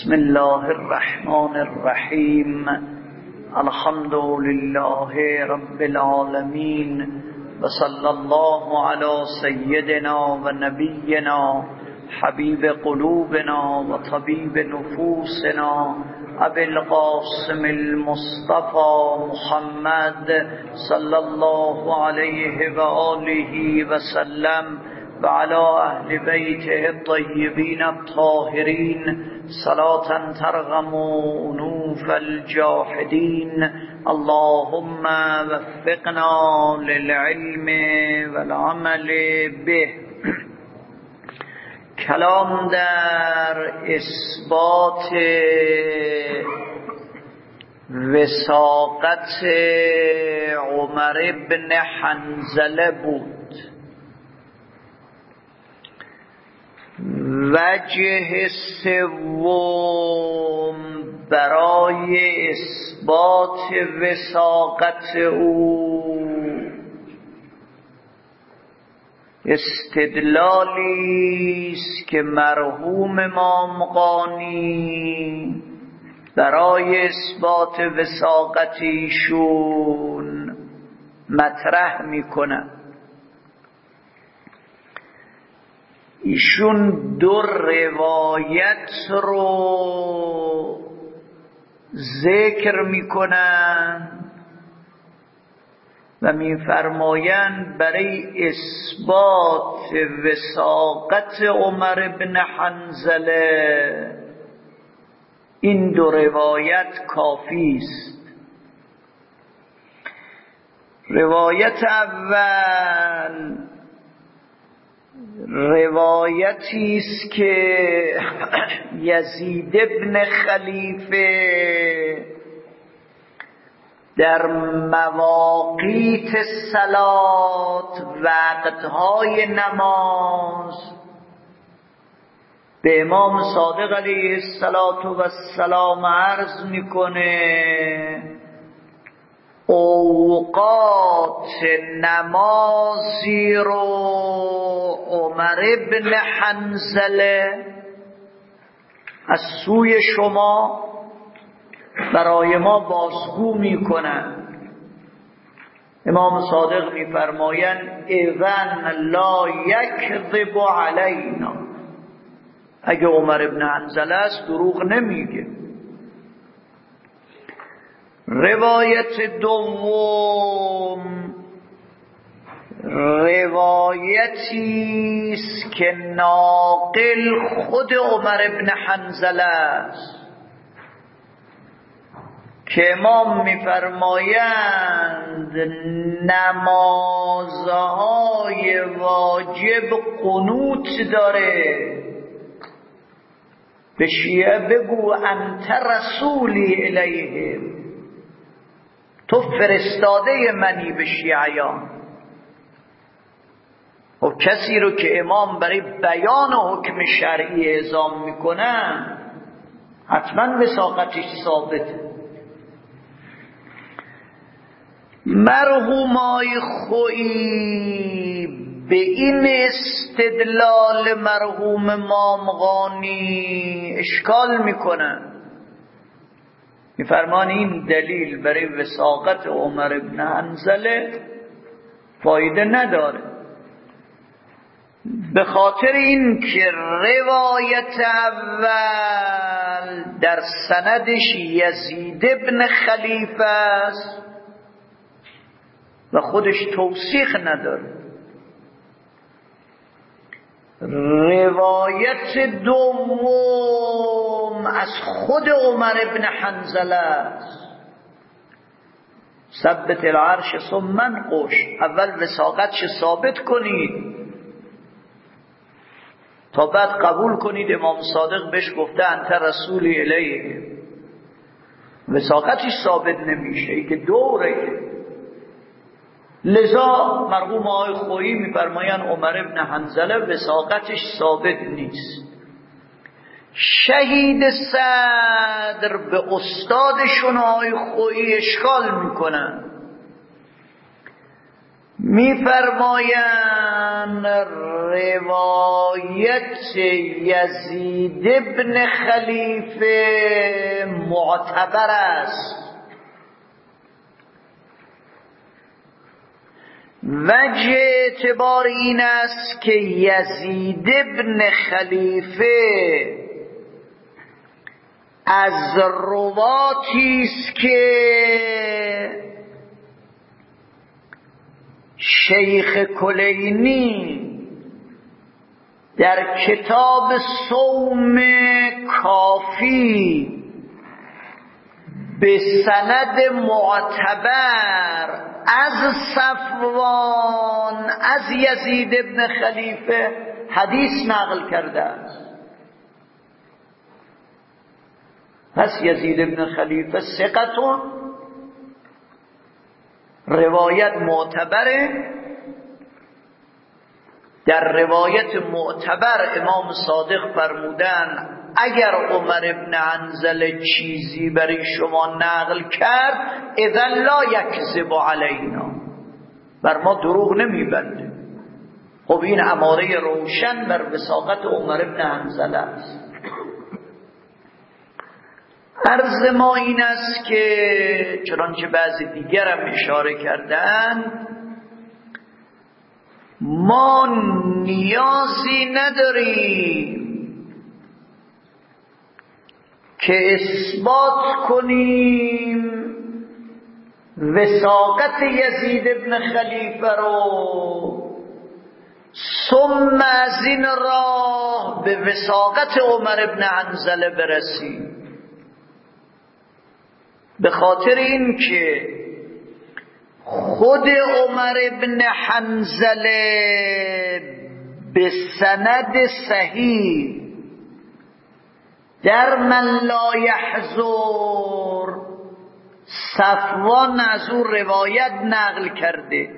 بسم الله الرحمن الرحیم. الحمد لله رب العالمین و صلی الله علی سیدنا و نبینا حبیب قلوبنا و طبیب نفوسنا ابی القاسم المصطفى محمد صلی الله علیه و آله و سلم و علی اهل بیته الطیبین الطاهرین صلاة ترغم انوف الجاحدین. اللهم وفقنا للعلم والعمل به. کلام در اثبات وثاقت عمر بن حنظله بود. وجه سوم برای اثبات وثاقت او استدلالی است که مرحوم امام قانی برای اثبات وثاقت ایشون مطرح میکنه. ایشون دو روایت رو ذکر میکنن و میفرمایند برای اثبات وثاقت عمر بن حنظله این دو روایت کافی است. روایت اول روایتی است که یزید بن خلیفه در مواقیت صلات وقتهای نماز به امام صادق علیه السلام عرض میکنه اوقات نمازی رو عمر بن حنظله از سوی شما برای ما بازگو میکنن. امام صادق میفرمایند اذن لا یکذب علینا، اگه عمر بن حنظله است دروغ نمیگه. روایت دوم روایتی است که ناقل خود عمر بن حنظله است که امام میفرمایند نمازهای واجب قنوت داره. به شیعه بگو انت رسولی الیه، تو فرستاده منی به شیعیان. و کسی رو که امام برای بیان حکم شرعی اعزام میکنه حتما وثاقتش ثابته. مرحوم آی خویی به این استدلال مرحوم امام قانی اشکال میکنن، میفرمان این دلیل برای وثاقت عمر بن حنظله فایده نداره، به خاطر این که روایت اول در سندش یزید بن خلیفه است و خودش توثیق نداره. روایت دوم از خود عمر بن حنظله است. ثبت العرش ثم انقش، اول وثاقتش ثابت کنید تا بعد قبول کنید امام صادق بهش گفته انت رسولی الیه. وثاقتش ثابت نمیشه، ای که دوره. لذا مرحوم آقای خویی میفرمایند عمر بن حنظله وثاقتش ثابت نیست. شهید صدر به استادشون آقای خویی اشکال میکنن، می‌فرمایند روایت یزید ابن خلیفه معتبر است. وجه اعتبار این است که یزید ابن خلیفه از رواتی است که شیخ کلینی در کتاب صوم کافی به سند معتبر از صفوان از یزید ابن خلیفه حدیث نقل کرده است. پس یزید ابن خلیفه ثقتون، روایت معتبره. در روایت معتبر امام صادق فرمودن اگر عمر ابن حنظله چیزی برای شما نقل کرد اذن لا یکذب علینا، بر ما دروغ نمیبنده. خب این اماره روشن بر وثاقت عمر ابن حنظله است. عرض ما این است که چنانچه بعضی دیگر هم اشاره کردند، ما نیازی نداریم که اثبات کنیم وثاقت یزید ابن خلیفه رو ثم از این راه به وثاقت عمر ابن حنظله برسیم. به خاطر این که خود عمر ابن حنظله به سند صحیح در من لا یحضر صفوان از او روایت نقل کرده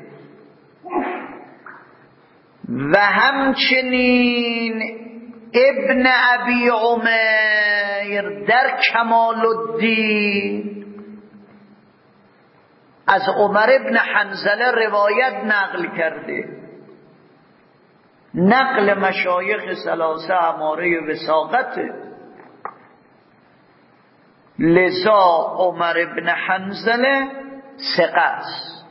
و همچنین ابن ابی عمیر در کمال الدین از عمر ابن حنظله روایت نقل کرده. نقل مشایخ ثلاثه اماره وثاقته. لذا عمر ابن حنظله ثقه است.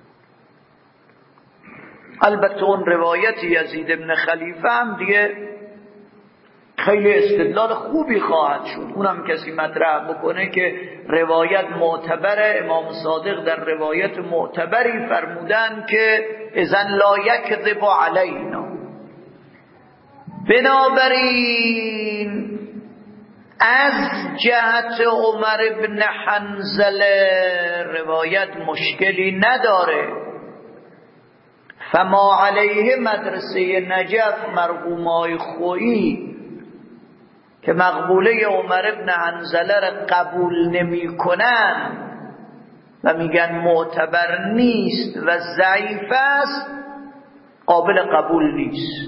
البته اون روایت یزید ابن خلیفه هم دیگه خیلی استدلال خوبی خواهد شد. اونم کسی مطرح بکنه که روایت معتبره، امام صادق در روایت معتبری فرمودن که اذن لا یکذب علینا. بنابراین از جهت عمر ابن حنظله روایت مشکلی نداره. فما علیه مدرسه نجف مرحومای خویی که مقبوله عمر ابن حنظله را قبول نمی کنن و میگن معتبر نیست و ضعیف است، قابل قبول نیست.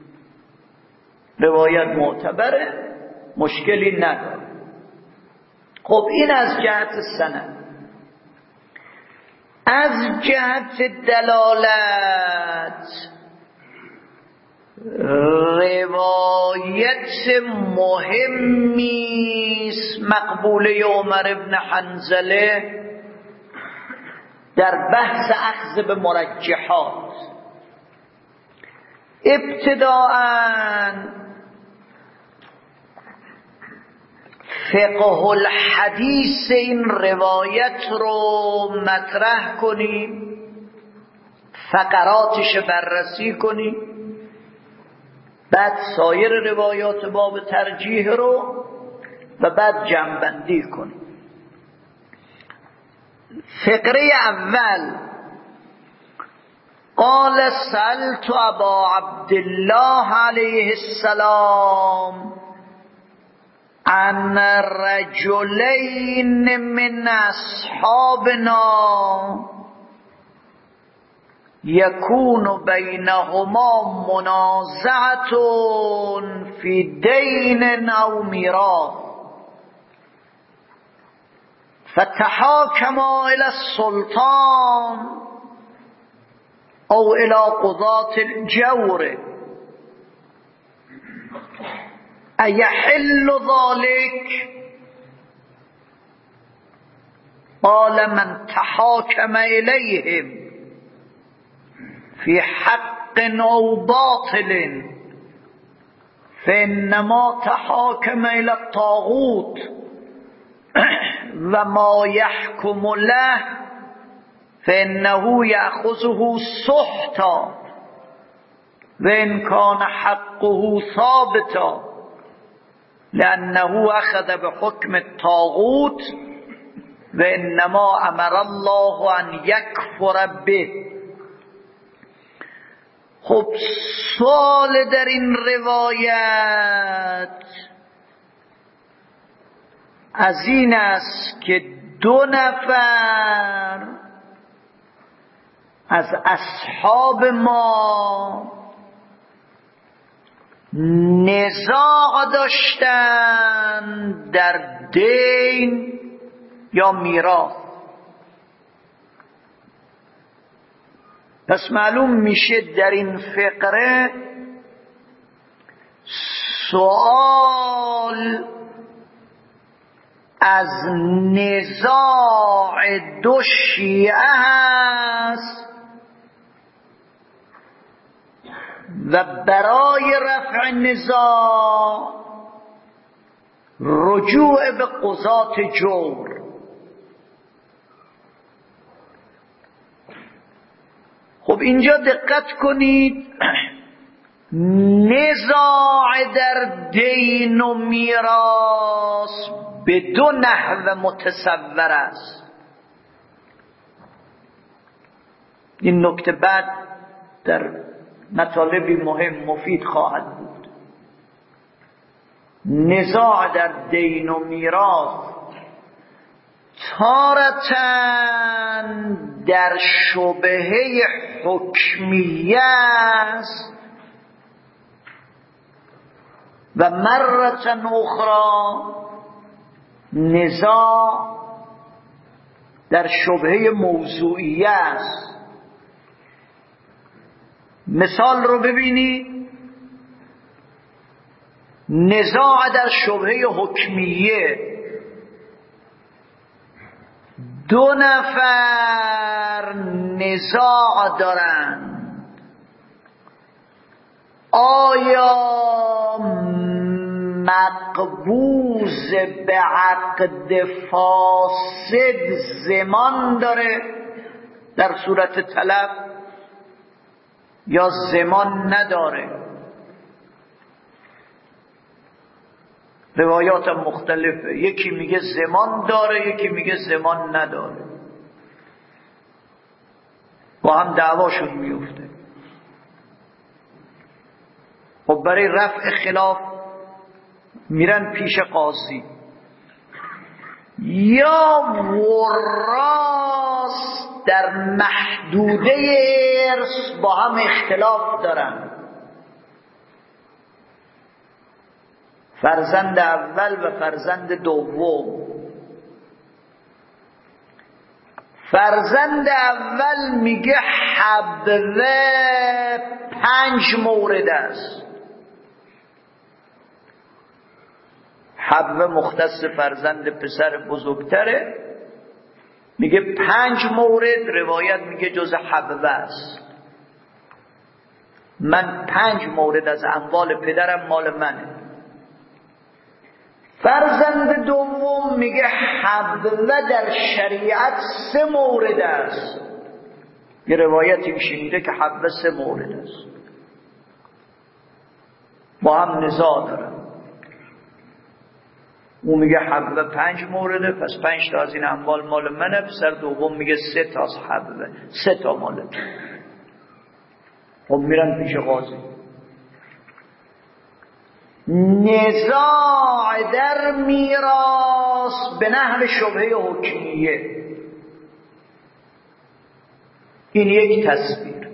روایت معتبره، مشکلی نداره. خب این از جهت سند. از جهت دلالت روایت مهمی است مقبوله عمر ابن حنظله در بحث اخذ به مرجحات. ابتداءً فقه الحدیث این روایت رو مطرح کنیم، فقراتش بررسی کنیم، بعد سایر روایات باب ترجیح رو و بعد جمع‌بندی کنیم. فقره اول قال سألت ابا عبدالله علیه السلام عن رجلین من اصحابنا یکون بینهما منازعة فی دین او میراث فتحاکما الی السلطان او الى قضاة الجور ایحل ذلك قال من تحاكم الیهم فی حق او باطل فانما تحاكم الى الطاغوت و ما يحكم له فانه یأخذه سحتا و ان کان حقه ثابتا لانه اخذ بحکم الطاغوت و انما امر الله ان یکفر به. خب سوال در این روایت از این است که 2 نفر از اصحاب ما نزاع داشتن در دین یا میراث. پس معلوم میشه در این فقره سوال از نزاع 2 شیعه هست و برای رفع نزاع رجوع به قضات جور. خب اینجا دقت کنید، نزاع در دین و میراث به 2 نحو متصور است. این نکته بعد در مطالبی مهم مفید خواهد بود. نزاع در دین و میراث تارتاً در شبهه حکمیه است و مرة اخرى نزاع در شبهه موضوعیه است. مثال رو ببینید، نزاع در شبهه حکمیه 2 نفر نزاع دارند آیا مقبوض به عقد فاسد زمان داره در صورت طلب یا زمان نداره؟ روایات مختلفه، یکی میگه زمان داره، یکی میگه زمان نداره، با هم دعواشون میفته. خب برای رفع خلاف میرن پیش قاضی، یا وراث در محدوده ارث با هم اختلاف دارن، فرزند اول و فرزند دوم. فرزند اول میگه حبوه 5 مورد است. حبوه مختص فرزند پسر بزرگتره، میگه 5 مورد، روایت میگه جز حبوه است. من 5 مورد از اموال پدرم مال منه. فرزند دوم میگه حبوه در شریعت 3 مورد است. یه روایتی میشنیده که حبوه 3 مورد است، با هم نزاع دارن. اون میگه حبوه 5 مورده، پس 5 تا از این اموال مال منه. پسر دوم میگه 3 تا از حبوه، 3 تا ماله. خب میرن پیش قاضی. نزاع در میراث به نحو شبهه حکمیه. این یک تصویر.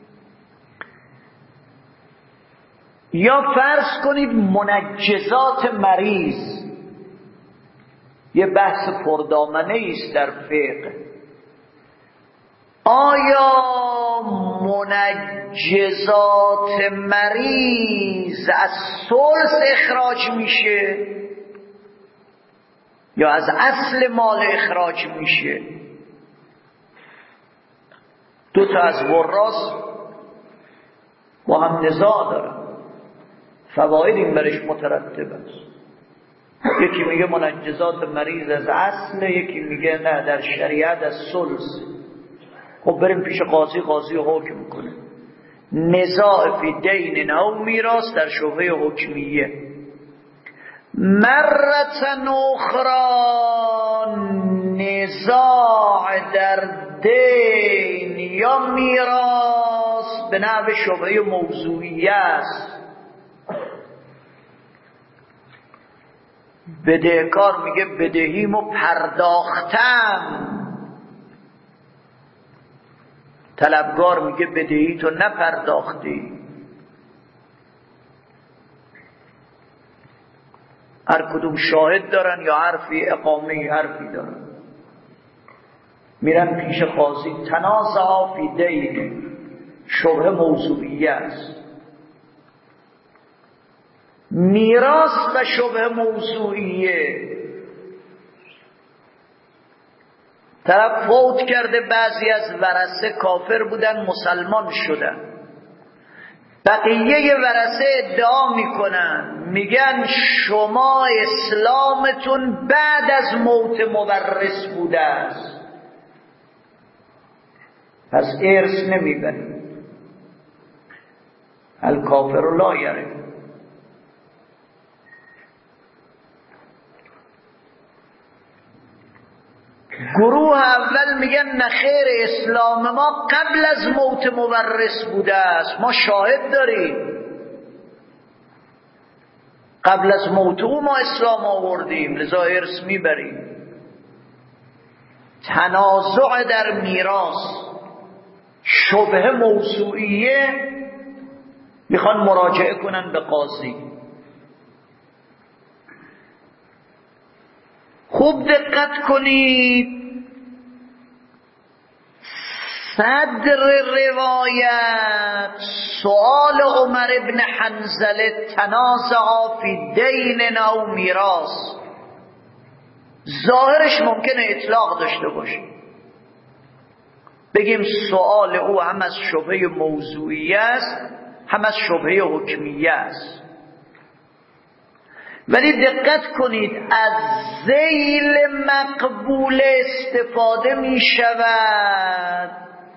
یا فرض کنید منجزات مریض، یه بحث پردامنه است در فقه. آیا منجزات مریض از ثلث اخراج میشه یا از اصل مال اخراج میشه؟ دو تا از وراث با هم نزاع دارن، فواید این برش مترتب است. یکی میگه منجزات مریض از اصل، یکی میگه نه در شریعت از ثلث. خب بریم پیش قاضی، قاضی حکم کنه. نزاع فی دین او میراث در شبهه حکمیه. مرتن اخرى نزاع در دین یا میراث به نحو شبهه موضوعیه است. بدهکار میگه بدهیمو پرداختم، طلبگار میگه بدهی تو نپرداختی. هر کدوم شاهد دارن یا حرفی اقامه حرفی دارن. میرن پیش قاضی، تنازع فی دین، شبهه موضوعیه است. میراث و شبهه موضوعیه. طرف فوت کرده، بعضی از ورثه کافر بودن مسلمان شدن، بقیه ورثه ادعا میکنن، میگن شما اسلامتون بعد از موت مورث بوده است، پس ارث نمیبرید. الکافر لا یرث. گروه اول میگن نخیر، اسلام ما قبل از موت مورث بوده است، ما شاهد داریم قبل از موت او ما اسلام آوردیم، لذا ارث میبریم. تنازع در میراث، شبهه موضوعیه، میخوان مراجعه کنن به قاضی. خوب دقت کنید، صدر روایت سؤال عمر ابن حنظله تنازع فی دین او میراث، ظاهرش ممکنه اطلاق داشته باشه، بگیم سؤال او هم از شبهه موضوعی است هم از شبهه حکمیه است. ولی دقت کنید، از ذیل مقبول استفاده می شود.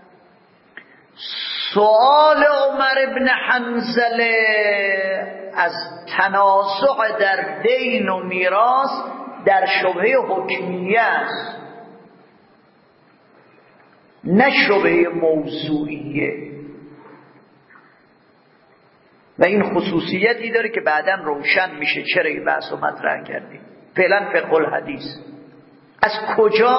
سؤال عمر ابن حنظله از تنازع در دین و میراث در شبهه حکمیه است، نه شبهه موضوعیه. و این خصوصیتی داره که بعداً روشن میشه چرا این بحث رو مطرح کردیم. فعلا فقه الحدیث، از کجا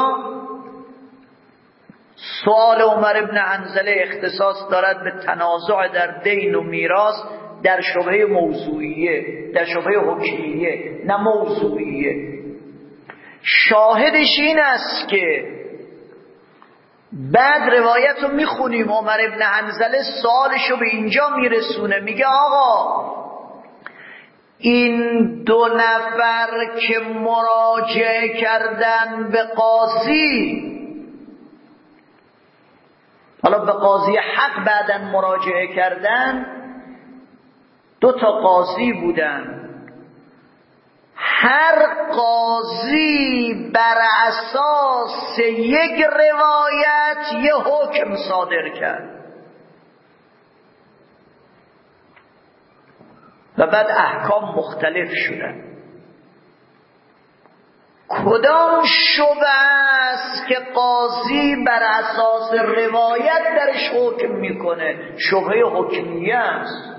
سؤال عمر ابن حنظله اختصاص دارد به تنازع در دین و میراث در شبهه موضوعیه، در شبهه حکمیه، نه موضوعیه؟ شاهدش این است که بعد روایت رو میخونیم، عمر ابن حنظله سوالش رو به اینجا میرسونه، میگه آقا این دو نفر که مراجعه کردن به قاضی، حالا به قاضی حق بعدن مراجعه کردن، دو تا قاضی بودن، هر قاضی بر اساس یک روایت یه حکم صادر کرد و بعد احکام مختلف شدن. کدام شبهه است که قاضی بر اساس روایت درش حکم میکنه؟ شبهه حکمیه است.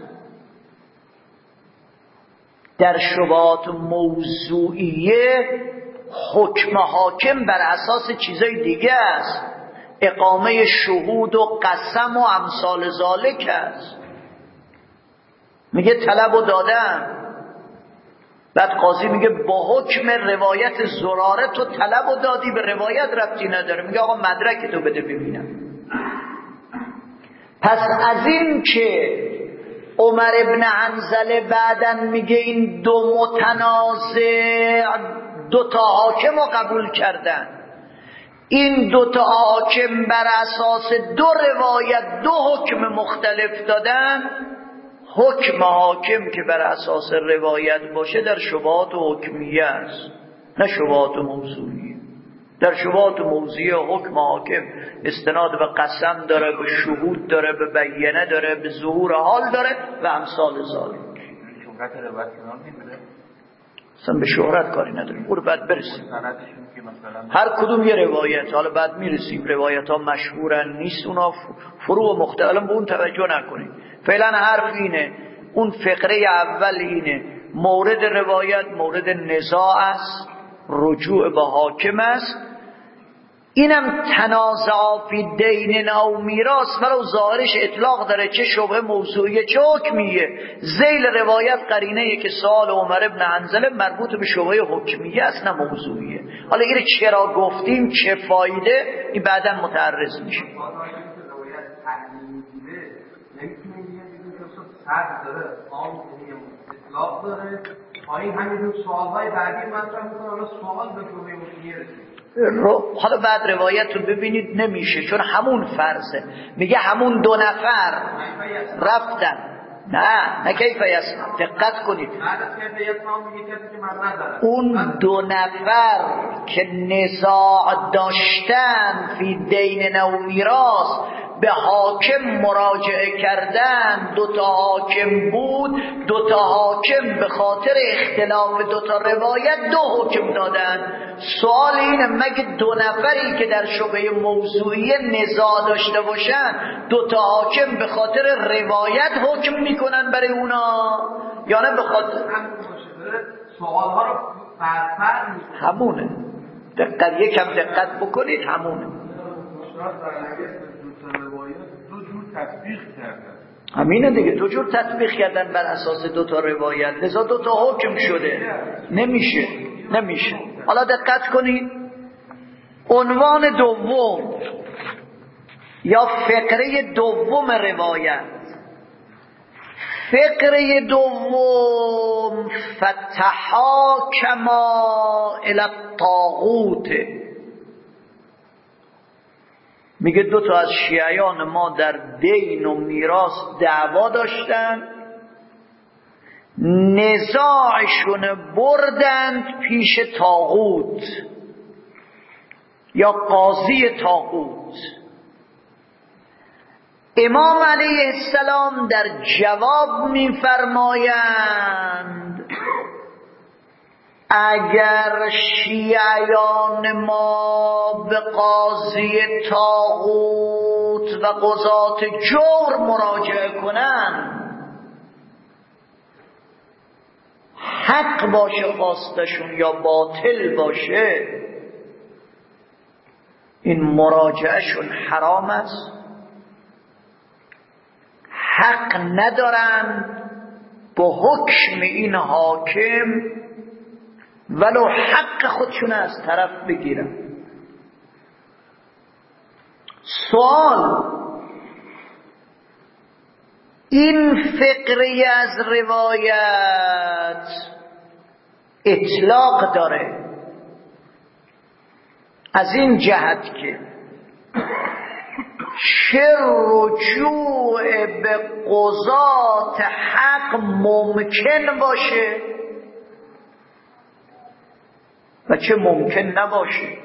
در شبهات موضوعیه حکم حاکم بر اساس چیزای دیگه است، اقامه شهود و قسم و امثال ذالک است. میگه طلب و دادن، بعد قاضی میگه با حکم روایت زراره تو طلب و دادی، به روایت ربطی نداره. میگه آقا مدرک تو بده ببینم. پس از این که عمر ابن حنظله بعدن میگه این دو متنازع دو تا حاکم رو قبول کردن، این دو تا حاکم بر اساس دو روایت دو حکم مختلف دادن، حکم حاکم که بر اساس روایت باشه در شبهات حکمیه است، نه شبهات موضوعیه. در شبهات موضوعیه حکم حاکم استناد به قسم داره، به شهود داره، به بیانه داره، به ظهور حال داره و امثال ذالک. شهرت روایت کنار نمیده، اصلا به شهرت کاری نداریم، برو بعد برسیم. هر کدوم یه روایت، حالا بعد میرسیم. روایت ها مشهورن نیست، اونا فروع مختلف، به اون توجه نکنید. فعلا حرف اینه، اون فقره اول اینه، مورد روایت مورد نزاع است، رجوع به حاکم است. اینم تنازع فی دین او میراث، ولو ظاهرش اطلاق داره، چه شبه موضوعیه چه حکمیه. ذیل روایت قرینه که سوال عمر ابن حنظله مربوط به شبه حکمیه است نه موضوعیه. حالا این چرا گفتیم، چه فایده، این بعدا متعرض میشه. اطلاق داره پایین همینجور سوالهای بعدی مطرح میکنه، حالا سوال به شبه حکمیه رسید. حالا بعد روایت رو ببینید نمیشه، چون همون فرضه. میگه همون دو نفر رفتن، نه کیف یسمع، دقت کنید، اون دو نفر که نزاع داشتن فی دین و میراث به حاکم مراجعه کردن، دوتا حاکم بود، دوتا حاکم به خاطر اختلاف دوتا روایت دو حکم دادن. سوال اینه مگه دو نفری که در شبه موضوعی نزاع داشته باشن دوتا حاکم به خاطر روایت حکم میکنن برای اونا یا نه به خاطر سوال ها رو فرفر همونه؟ دقت یکم دقت بکنید، همونه. دو جور تطبیق کردن، همینه دیگه، دو جور تطبیق کردن بر اساس دو تا روایت، لذا دو تا حکم شده. نمیشه. حالا دقت کنید، عنوان دوم یا فقره دوم روایت، فقره دوم فتحاکما الی الطاغوت. میگه دو تا از شیعیان ما در دین و میراث دعوا داشتن، نزاعشون بردند پیش طاغوت یا قاضی طاغوت. امام علیه السلام در جواب میفرمایند اگر شیعیان ما به قاضی طاغوت و قضات جور مراجعه کنن، حق باشه خواستشون یا باطل باشه، این مراجعهشون حرام است، حق ندارن به حکم این حاکم ولو حق خودشون از طرف بگیرن. سوال، این فقره از روایت اطلاق داره از این جهت که چه رجوع به قضات حق ممکن باشه و چه ممکن نباشه،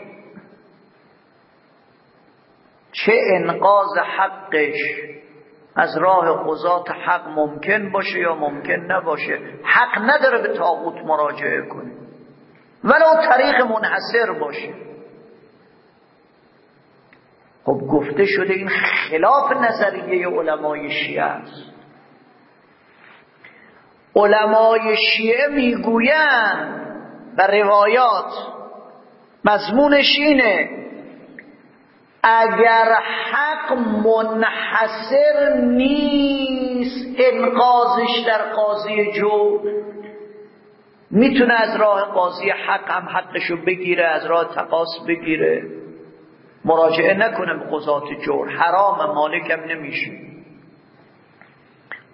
چه انقاذ حقش از راه قضات حق ممکن باشه یا ممکن نباشه. حق نداره به طاغوت مراجعه کنه ولو طریق منحصر باشه. خب گفته شده این خلاف نظریه علمای شیعه است. علمای شیعه میگویند و روایات مضمونش اینه اگر حق منحصر نیست انقاذش در قاضی جور، میتونه از راه قاضی حق هم حقشو بگیره، از راه تقاص بگیره، مراجعه نکنه به قضات جور، حرام، مالکم نمیشه.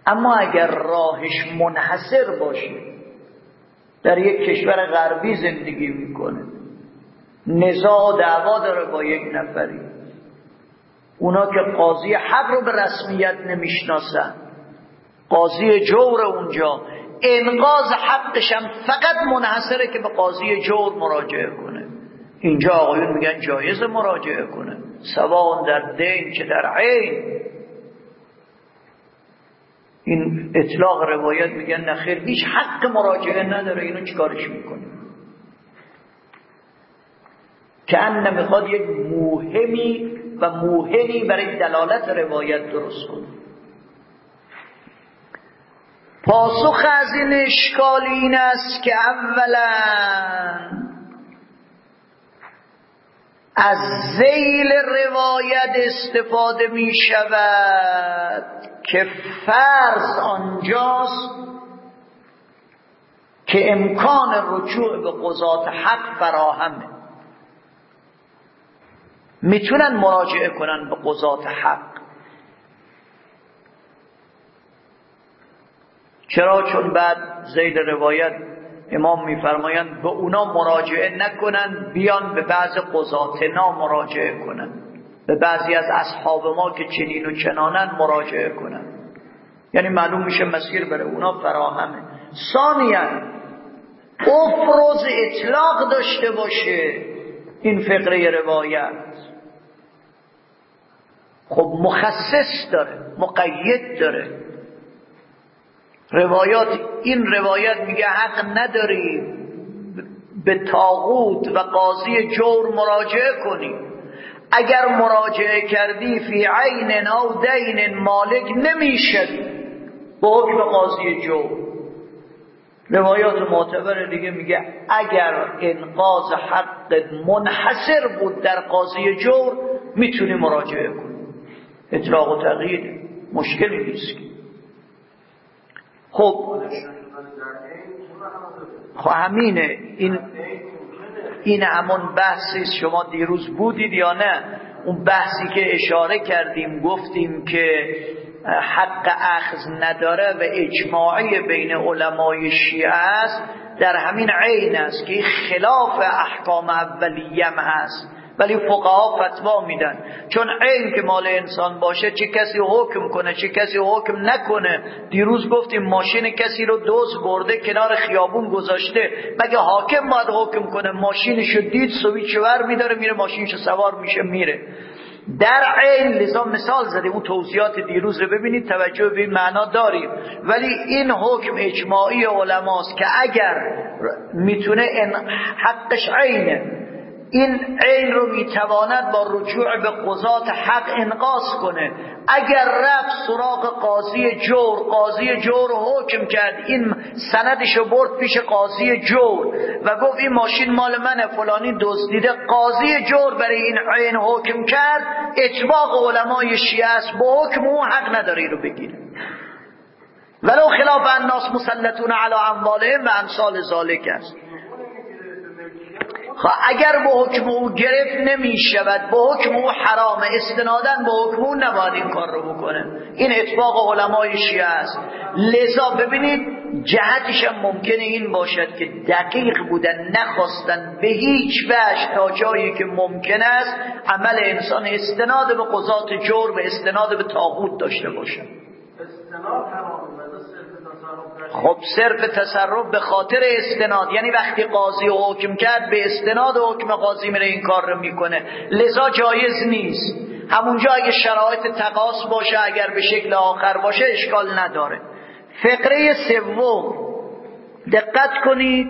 اما اگر راهش منحصر باشه، در یک کشور غربی زندگی میکنه، نزاع و دعوا داره با یک نفری، اونا که قاضی حق رو به رسمیت نمیشناسن، قاضی جور اونجا انقاذ حقش هم فقط منحصره که به قاضی جور مراجعه کنه. اینجا آقایون میگن جایز مراجعه کنه، سواء در دین چه در عین. این اطلاق روایت میگن نخیر، هیچ حق مراجعه نداره، اینو چیکارش میکنه؟ که ان میخواد یک موهمی و موهمی برای دلالت روایت درست کنه. پاسخ از این اشکال این است که اولا از ذیل روایت استفاده می شود که فرض آنجاست که امکان رجوع به قضات حق فراهمه، میتونن مراجعه کنن به قضات حق. چرا؟ چون بعد ذیل روایت امام میفرمایند به اونا مراجعه نکنن، بیان به بعض قضاتنا مراجعه کنن، به بعضی از اصحاب ما که چنین و چنانن مراجعه کنن. یعنی معلوم میشه مسیر برای اونا فراهمه. ثانیاً افروز اطلاق داشته باشه این فقره روایت، خب مخصص داره، مقید داره. روایات، این روایت میگه حق نداری به طاغوت و قاضی جور مراجعه کنی، اگر مراجعه کردی فی عین او دین مالک نمیشدی به حکم قاضی جور. روایات معتبر دیگه میگه اگر انقاذ حق منحصر بود در قاضی جور میتونی مراجعه کنی، اطلاق و تغییر مشکلی نیست. خب همینه، این همون بحثی شما دیروز بودید یا نه؟ اون بحثی که اشاره کردیم گفتیم که حق اخذ نداره و اجماعی بین علمای شیعه است، در همین عین است که خلاف احکام اولیه هست، ولی فقها فتوا میدن چون عین که مال انسان باشه چه کسی حکم کنه چه کسی حکم نکنه. دیروز گفتیم ماشین کسی رو دزد برده کنار خیابون گذاشته، مگه حاکم باید حکم کنه؟ ماشینشو دید سویچ ور میداره میره ماشینشو سوار میشه میره. در عین لذا مثال زدیم، اون توضیحات دیروز رو ببینید، توجه به این معنا داریم. ولی این حکم اجماعی علماست که اگر میتونه حقش عینه، این عین رو میتواند با رجوع به قضات حق انقاذ کنه. اگر رفت سراغ قاضی جور، قاضی جور حکم کرد، این سندشو برد پیش قاضی جور و گفت این ماشین مال منه فلانی دزدیده، قاضی جور برای این عین حکم کرد، اطباق علمای شیعه است، با حکم اون حق نداره رو بگیره، ولو خلاف الناس مسلطون علی اموالهم و امثال ذالک است. اگر به حکم او گرفت نمی شود، به حکم او حرام، استنادن به حکم او نباید این کار رو بکنه. این اطباق علمای شیعه است. لذا ببینید جهتش هم ممکنه این باشد که دقیق بودن، نخواستن به هیچ وجه تا جایی که ممکن است عمل انسان استناد به قضات جور و استناد به طاغوت داشته باشد. استناد حرامه، خب صرف تصرف به خاطر استناد، یعنی وقتی قاضی حکم کرد به استناد حکم قاضی میره این کار رو میکنه، لذا جایز نیست. همونجا اگه شرایط تقاص باشه، اگر به شکل آخر باشه اشکال نداره. فقره سوم دقت کنید،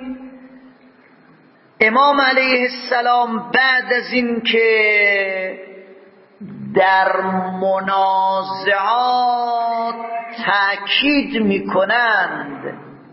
امام علیه السلام بعد از این که در منازعات تأکید میکنند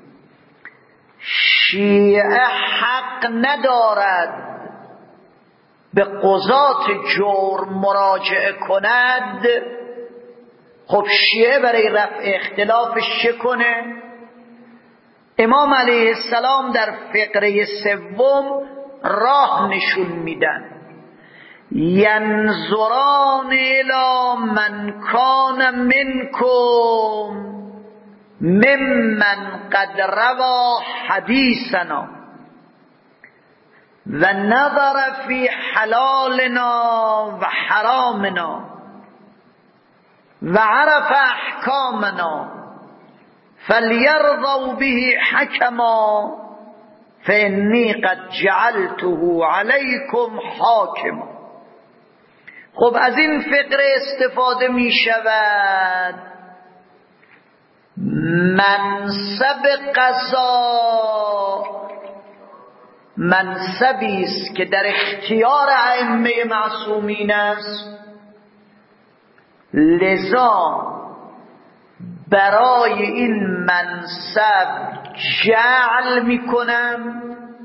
شیعه حق ندارد به قضات جور مراجعه کند، خب شیعه برای رفع اختلافش چه کنه؟ امام علیه السلام در فقره سوم راه نشون میدن، ینظران الی من کان منکم ممن قد روا حدیثنا و نظر فی حلالنا و حرامنا و عرف احکامنا فلیرضوا به حکما فانی قد جعلته علیکم حاکما. خب از این فقره استفاده می شود منصب قضا منصبی است که در اختیار ائمه معصومین است، لذا برای این منصب جعل میکنم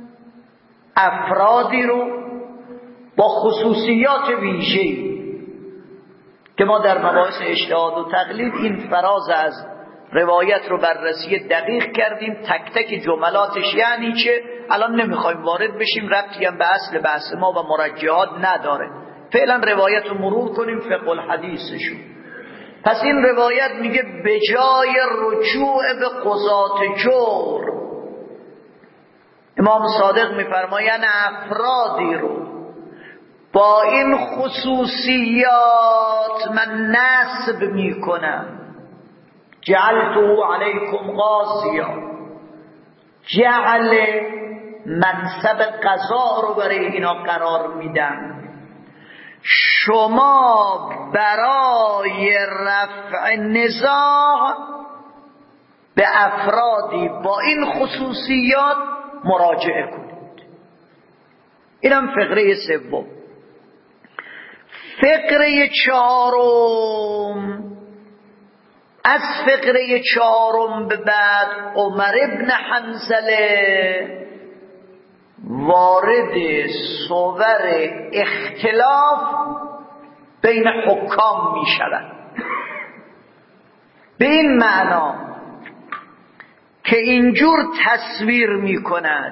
افرادی رو با خصوصیات ویژه‌ای که ما در مباحث اجتهاد و تقلید این فراز از روایت رو بررسی دقیق کردیم، تک تک جملاتش یعنی چه الان نمیخوایم وارد بشیم، ربطی هم به اصل بحث ما و مرجحات نداره، فعلا روایت رو مرور کنیم فقه الحدیثشون. پس این روایت میگه به جای رجوع به قضات جور، امام صادق میفرمایند افرادی رو با این خصوصیات من نصب میکنم، جعلته علیکم قاضیا، جعل منصب قضا رو برای اینا قرار میدم. شما برای رفع نزاع به افرادی با این خصوصیات مراجعه کنید. اینم فقره سوم. فقره چهارم، از فقره چهارم به بعد عمر ابن حنظله وارد صور اختلاف بین حکام می شود، به این معنا که اینجور تصویر می کند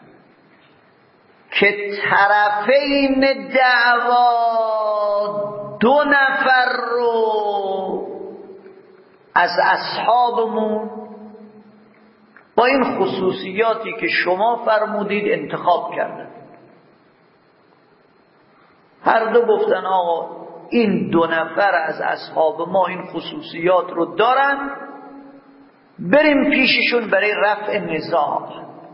که طرفین دعوا دو نفر رو از اصحابمون با این خصوصیاتی که شما فرمودید انتخاب کردن. هر دو گفتن آقا این دو نفر از اصحاب ما این خصوصیات رو دارن، بریم پیششون برای رفع نزاع.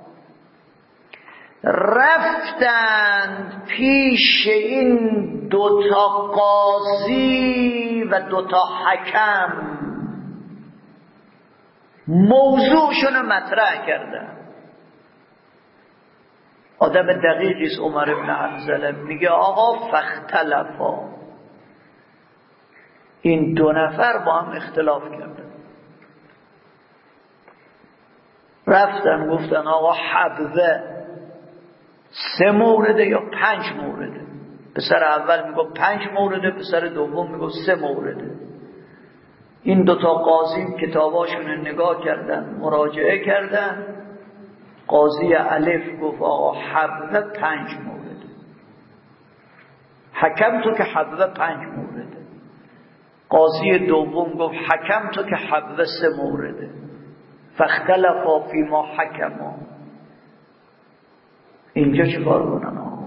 رفتند پیش این دوتا قاضی و دوتا حکم، موضوعشون مطرح کردن. آدم دقیقیست عمر ابن حنظله، میگه آقا فاختلفا، این دو نفر با هم اختلاف کردن. رفتن گفتن آقا حبوه 3 مورده یا 5 مورده؟ پسر اول میگه 5 مورده، پسر دوم میگه 3 مورده. این دوتا قاضی کتاباشون نگاه کردن، مراجعه کردن. قاضی الف گفت آقا حبوه 5 مورده، حکم تو که حبوه 5 مورده. قاضی دوم گفت حکم تو که حبوه 3 مورده. فاختلفا فی ما حکما. اینجا چه کار کنن آقا؟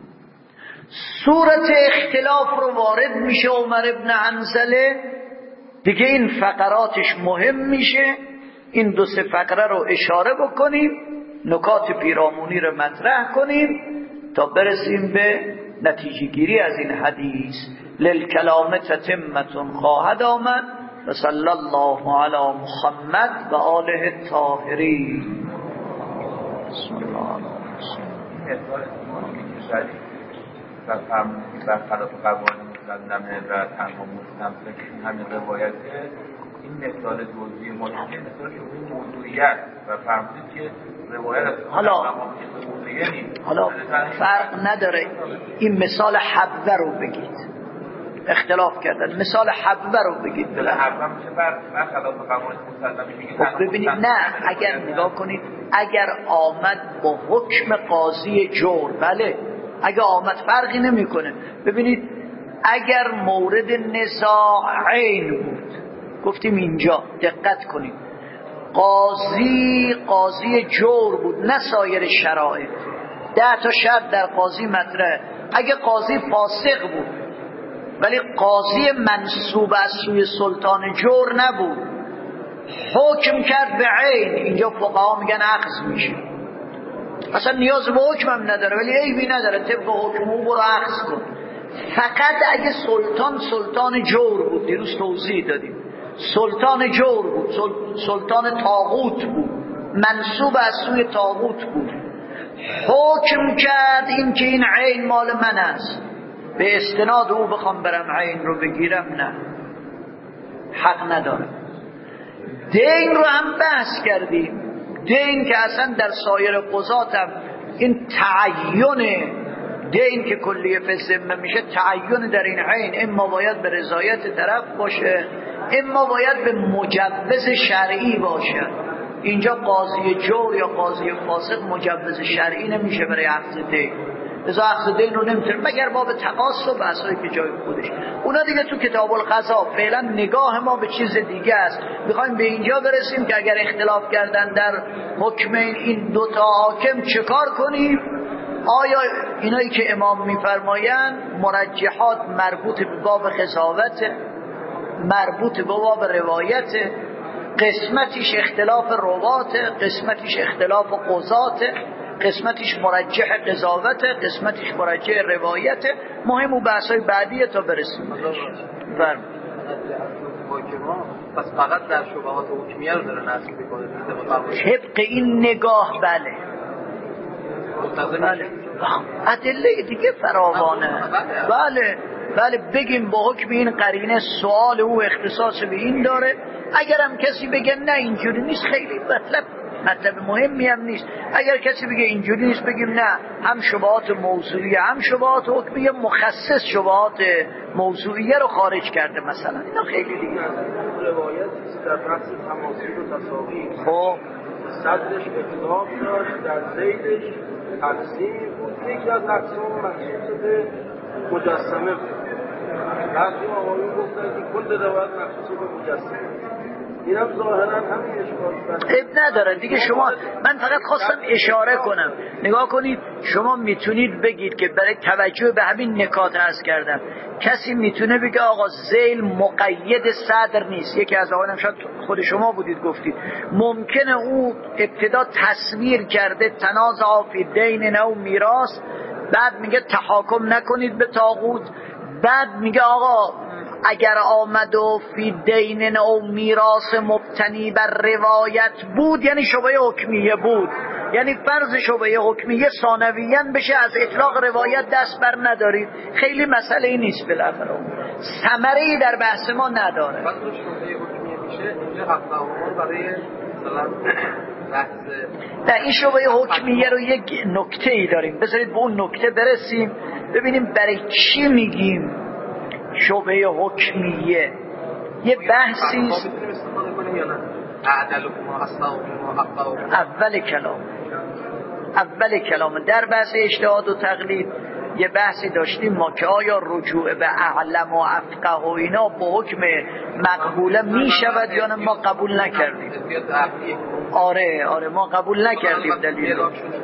صورت اختلاف رو وارد میشه عمر ابن حنظله، دیگه این فقراتش مهم میشه. این 2-3 فقره رو اشاره بکنیم، نکات پیرامونی رو مطرح کنیم تا برسیم به نتیجه گیری از این حدیث. للکلام تتمتون خواهد آمد. و صلی الله علی محمد و آله الطاهرین. بسم الله الرحمن الرحیم. و فرمودید بر خلاف قوانین مسلمه و تنها مستمسک همین روایته، این مثال جزئی ممکن مثال شبیه موضوعیت و فرمودید که روایت از حالا فرق نداره. این مثال حبوه رو بگید، اختلاف کردن، مثال حبوه رو بگید. بله حبوه میشه بر خلاف قوانین مسلمه میگه. خب ببینید نه، اگر نگاه کنید، اگر آمد با حکم قاضی جور، بله اگر آمد فرقی نمیکنه. ببینید اگر مورد نزاع عین بود، گفتیم اینجا دقت کنید، قاضی جور بود، نه سایر شرایط. 10 تا شرط در قاضی مطرحه. اگه قاضی فاسق بود ولی قاضی منصوب از سوی سلطان جور نبود، حکم کرد به عین، اینجا فقها میگن اخذ میشه. اصلا نیاز به حکم هم نداره، ولی عیبی نداره، طبق حکم او برو اخذ کن. فقط اگه سلطان جور بود، دیروز توضیح دادیم، سلطان جور بود، سلطان طاغوت بود، منصوب از سوی طاغوت بود، حکم کرد این که این عین مال من است، به استناد او بخوام برم عین رو بگیرم، نه، حق ندارم. دین رو هم بحث کردیم، دین که اصلا در سایر قضات هم این تعین دین که کلیه فزمه میشه، تعین در این عین اما باید به رضایت طرف باشه، اما باید به مجوز شرعی باشه. اینجا قاضی جور یا قاضی فاسق مجوز شرعی نمیشه برای اخذ دین، لذا اخذ دین رو نمیتونه مگر باب تقاص و بحثایی که جای خودش. اونا دیگه تو کتاب القضا. فعلا نگاه ما به چیز دیگه است. میخوایم به اینجا برسیم که اگر اختلاف کردن در حکم این دوتا حاکم چه کار کنیم؟ آیا اینایی که امام میفرمایند مرجحات مربوط به باب قضاوت، مربوط به باب روایت، قسمتیش اختلاف روات، قسمتیش اختلاف قضات، قسمتیش مرجح قضاوت، قسمتیش مرجح روایت. مهم و بحثای بعدیه تا برسیم. پس فقط در شبهات حکمیه رو داره نصب میکنه طبق این نگاه. بله ادله دیگه فراوانه. بله بگیم با حکم این قرینه سوال او اختصاص به این داره. اگرم کسی بگه نه اینجوری نیست، خیلی مطلب مهمی هم نیست. اگر کسی بگه اینجوری نیست، بگیم نه، هم شبهات موضوعیه هم شبهات حکمیه، مخصص شبهات موضوعیه رو خارج کرده مثلا. اینا خیلی دیگه روایت در بحث تماثیل و تساوی، خب صدرش اختلاف داشت، در زیدش تقسیم بود، یکی از اقسام مخصوص به مجسمه بود. بعضی آقایون گفتن که کل روایت مخصوص به مجسمه. اینم ظاهرا همین اشکال نداره دیگه. شما من فقط خواستم اشاره کنم، نگاه کنید، شما میتونید بگید که برای توجه به همین نکات عرض کردم، کسی میتونه بگه آقا ذیل مقید صدر نیست. یکی از آقایان شاید خود شما بودید گفتید ممکنه او ابتدا تصویر کرده تنازع فی دین او میراث، بعد میگه تحاکم نکنید به طاغوت، بعد میگه آقا اگر آمد و فی دین او میراث مبتنی بر روایت بود، یعنی شبهه حکمیه بود، یعنی فرض شبهه حکمیه ثانویاً بشه، از اطلاق روایت دست بر ندارید. خیلی مسئله ای نیست، بالاخره ثمره ای در بحث ما نداره. وقتی شبهه حکمیه میشه اینجا حق تعامل برای مثلا بحث در این شبهه حکمیه رو یک نکته ای داریم، بذارید به اون نکته برسیم ببینیم برای چی میگیم شبهه حکمیه. یه بحثی اول کلام در بحث اجتهاد و تقلید یه بحثی داشتیم ما که آیا رجوع به اعلم و افقه و اینا با حکم مقبوله می شود یا نه. ما قبول نکردیم. آره ما قبول نکردیم دلیل.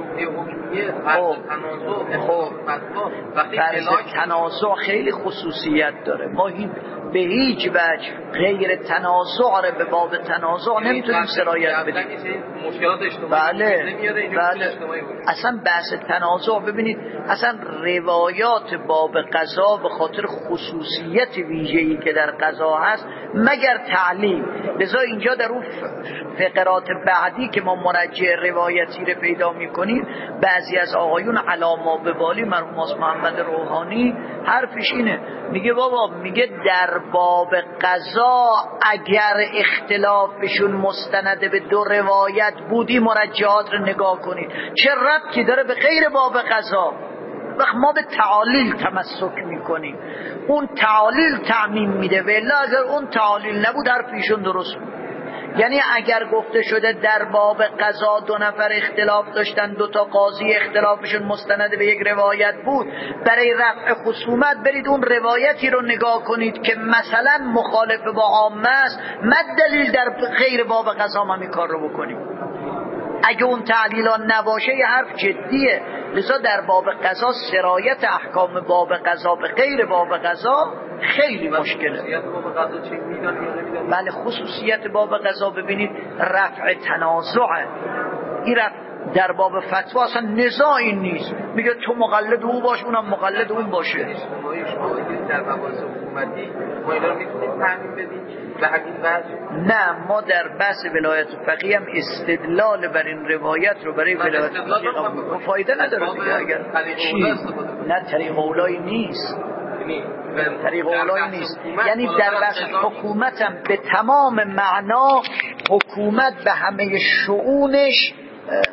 فرض تنازع خیلی خصوصیت داره. ما به هیچ وجه غیر تنازع رو به باب تنازع نمیتونیم سرایت بدیم. بله اصلا بحث تنازع ببینید، اصلا روایات باب قضا به خاطر خصوصیت ویژه‌ای که در قضا هست مگر تعلیم، لذا اینجا در اون فقرات بعدی که ما مرجع روایتی رو پیدا میکنیم، بعضی از آقایون علاما به بالی مرحوم محمد روحانی حرفش اینه، میگه بابا، میگه در باب قضا اگر اختلافشون مستند به دو روایت بودی مرجعات رو نگاه کنید، چه ربطی داره به غیر باب قضا؟ وقت ما به تعالیل تمسک میکنیم، اون تعالیل تعمیم میده، ولی اگر اون تعالیل نبود حرفشون درست بود. یعنی اگر گفته شده در باب قضا 2 نفر اختلاف داشتن، 2 تا قاضی اختلافشون مستند به یک روایت بود، برای رفع خصومت برید اون روایتی رو نگاه کنید که مثلا مخالف با عامه است، مد دلیل در غیر باب قضا ما این کار رو بکنیم. اگه اون تعلیلا نباشه یه حرف جدیه. لذا در باب قضا سرایت احکام باب قضا به غیر باب قضا خیلی مشکله. بله خصوصیت باب قضا ببینید رفع تنازعه. این در باب فتوا اصلا نزاعی نیست، میگه تو مقلد او باش اونم مقلد اون باشه. در مباحث حکومتی ما اینا رو میتونیم تعمیم بدیم به همین وجه؟ نه، ما در بحث ولایت فقیه هم استدلال بر این روایت رو برای ولایت فقیه فایده نداره دیگه. اگر چی؟ نه طریق اولایی نیست، طریق اولایی نیست. یعنی در بحث حکومت هم به تمام معنا حکومت به همه شؤونش